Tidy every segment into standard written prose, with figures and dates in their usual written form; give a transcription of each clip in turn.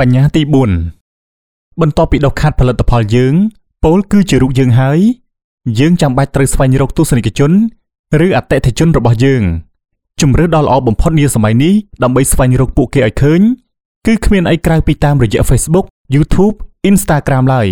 บញ្ញាទី4បន្ទាប់ពីដុសខាត់ផលិតផលយើងពោលគឺជារូបយើងហើយយើងចាំបាច់ត្រូវស្វែងរកទស្សនិកជនឬអតិថិជនរបស់យើងជំរឿនដ៏ល្អបំផុតនាសម័យនេះដើម្បីស្វែងរកពួកគេឲ្យឃើញគឺគ្មានអីក្រៅពីតាមរយៈ Facebook YouTube Instagram ឡើយ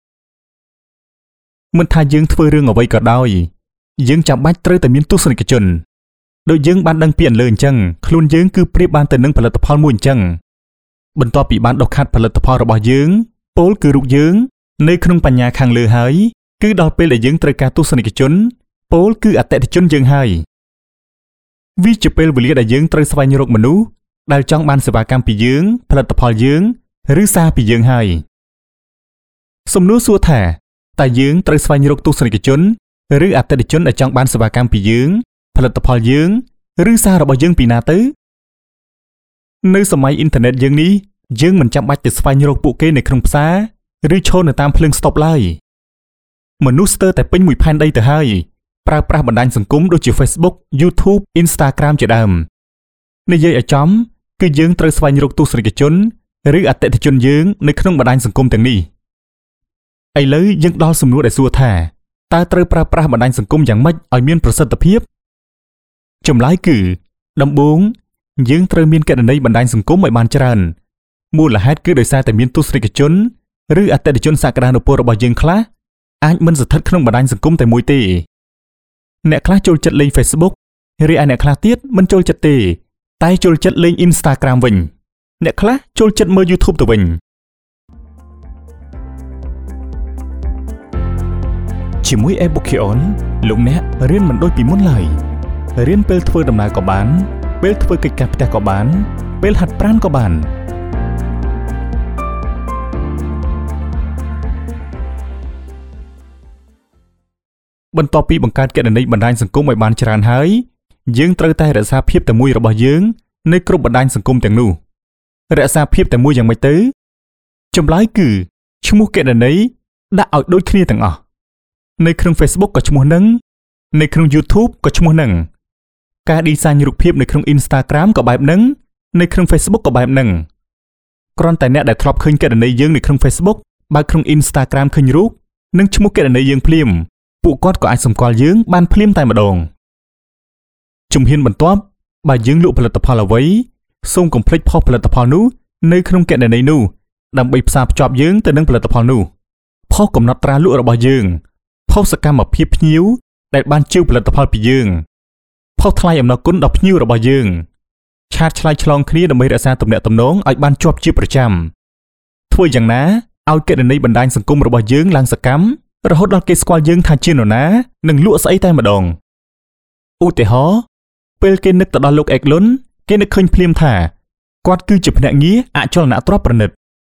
មិនថាយើងធ្វើរឿងអ្វីក៏ដោយយើងចាំបាច់ត្រូវតែមានទស្សនិកជនដូចយើងបានដឹងពីអន្លើអញ្ចឹងខ្លួនយើងគឺប្រៀបបានទៅនឹងផលិតផលមួយអញ្ចឹងបន្ទាប់ពីបានដុសខាត់ផលិតផលរបស់យើងពោលគឺរូបយើងនៅក្នុងបញ្ញាខាងលើហើយគឺដល់ពេលដែលយើងត្រូវការទស្សនិកជនពោលគឺអតិថិជនយើងហើយវាជាពេលវេលាដែលយើងត្រូវស្វែងរកមនុស្សដែលចង់បានសេវាកម្មពីយើងផលិតផលយើងឬសារពីយើងហើយសំណួរសួរថាតើយើងត្រូវស្វែងរកទស្សនិកជនឬអតិថិជនដែលចង់បានសេវាកម្មពីយើងផលិតផលយើងឬសាររបស់យើងពីណាទៅនៅសម័យអ៊ីនធឺណិតយើងនេះយើងមិនចាំបាច់ទៅស្វែងរកពួកគេនៅក្នុងផ្សារឬឈរនៅតាមភ្លើងស្តុបឡើយមនុស្សស្ទើរតែពេញមួយផែនដីទៅហើយប្រើប្រាស់បណ្ដាញសង្គមដូចជា Facebook YouTube Instagram ជាដើមនិយាយឲ្យចំគឺយើងត្រូវស្វែងរកទស្សនិកជនឬអតិថិជនយើងនៅក្នុងបណ្ដាញសង្គមទាំងនេះឥឡូវយើងដល់សំណួរដែលសួរថាតើត្រូវប្រើប្រាស់បណ្ដាញសង្គមយ៉ាងម៉េចឲ្យមានប្រសិទ្ធភាពចម្លើយគឺដំបូងយើងត្រូវមានគណនីបណ្ដាញសង្គមឲ្យបានច្រើនមូលហេតុគឺដោយសារតែមានទស្សនិកជនឬអតិថិជនសក្តានុពលរបស់យើងខ្លះអាចមិនស្ថិតក្នុងបណ្ដាញសង្គមតែមួយទេអ្នកខ្លះចូលចិត្តលេង Facebook រីឯអ្នកខ្លះទៀតមិនចូលចិត្តទេតែចូលចិត្តលេង Instagram វិញអ្នកខ្លះចូលចិត្តមើល YouTube ទៅវិញជាមួយ Ebookieon លោកអ្នករៀនមិនដូចពីមុនឡើយរៀនពេលធ្វើដំណើរក៏បានពេលធ្វើកិច្ចការផ្ទះក៏បានពេលហាត់ប្រាណក៏បានបន្ទាប់ពីបង្កើតគណនីបណ្ដាញសង្គមឲ្យបានច្រើនហើយយើងត្រូវតែរក្សាភាពតែមួយរបស់យើងនៅគ្រប់បណ្ដាញសង្គមទាំងនោះរក្សាភាពតែមួយយ៉ាងម៉េចទៅចម្លើយគឺឈ្មោះគណនីដាក់ឲ្យដូចគ្នាទាំងអស់នៅក្នុង Facebook ក៏ឈ្មោះនឹងនៅក្នុង YouTube ក៏ឈ្មោះនឹងការ design រូបភាពនៅក្នុង Instagram ក៏បែបហ្នឹងនៅក្នុង Facebook ក៏បែបហ្នឹងគ្រាន់តែអ្នកដែលធ្លាប់ឃើញគណនីយើងនៅក្នុង Facebook បើក្នុង Instagram ឃើញរូបនិងឈ្មោះគណនីយើងភ្លាមពួកគាត់ក៏អាចសម្គាល់យើងបានភ្លាមតែម្ដងជំហានបន្ទាប់បើយើងលក់ផលិតផលអ្វីសូមកុំភ្លេចផុសផលិតផលនោះនៅក្នុងគណនីនោះដើម្បីផ្សារភ្ជាប់យើងទៅនឹងផលិតផលនោះផុសកំណត់ត្រាលក់របស់យើងផុសសកម្មភាពភ្ញៀវដែលបានជឿផលិតផលពីយើងផុសថ្លៃអំណរគុណដល់ភ្ញៀវរបស់យើងឆាតឆ្លើយឆ្លងគ្នាដើម្បីរក្សាទំនាក់ទំនងឲ្យបានជាប់ជាប្រចាំធ្វើយ៉ាងណាឲ្យគណនីបណ្ដាញសង្គមរបស់យើងឡើងសកម្មរហូតដល់គេស្គាល់យើងថាជានរណានិងលក់ស្អីតែម្ដងឧទាហរណ៍ពេលគេនឹកទៅដល់លោកអេកលុនគេនឹកឃើញភ្លាមថាគាត់គឺជាភ្នាក់ងារអចលនទ្រព្យប្រណិត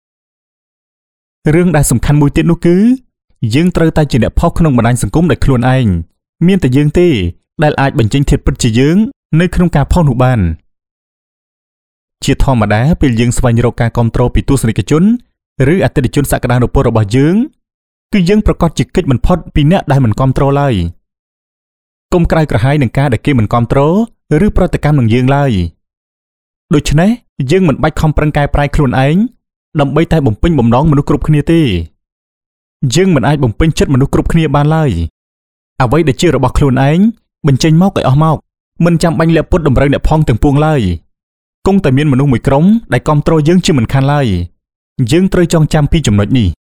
រឿងដែលសំខាន់មួយទៀតនោះគឺយើងត្រូវតែជាអ្នកផុសក្នុងបណ្ដាញសង្គមដោយខ្លួនឯងមានតែយើងទេដែលអាចបញ្ចេញធាតុពិតជាយើងនៅក្នុងការផុសនោះបានជាធម្មតាពេលយើងស្វែងរកការគាំទ្រពីទស្សនិកជនឬអតិថិជនសក្តានុពលរបស់យើងគឺយើងប្រកាសជាកិច្ចមិនផុតពីអ្នកដែលមិនគាំទ្រឡើយកុំក្រៅក្រហាយនឹងការដែលគេមិនគាំទ្រឬប្រតិកម្មនឹងយើងឡើយដូច្នេះយើងមិនបាច់ខំប្រឹងកែប្រែខ្លួនឯងដើម្បីតែបំពេញបំណងមនុស្សគ្រប់គ្នាទេយើងមិនអាចបំពេញចិត្តមនុស្សគ្រប់គ្នាបានឡើយអ្វីដែលជារបស់ខ្លួនឯងបញ្ចេញមកឲ្យអស់មកមិនចាំបាច់លាក់ពុតតម្រូវអ្នកផងទាំងពួងឡើយគង់តែមានមនុស្សមួយក្រុមដែលគាំទ្រយើងជាមិនខានឡើយយើងត្រូវចងចាំពីចំណុចនេះ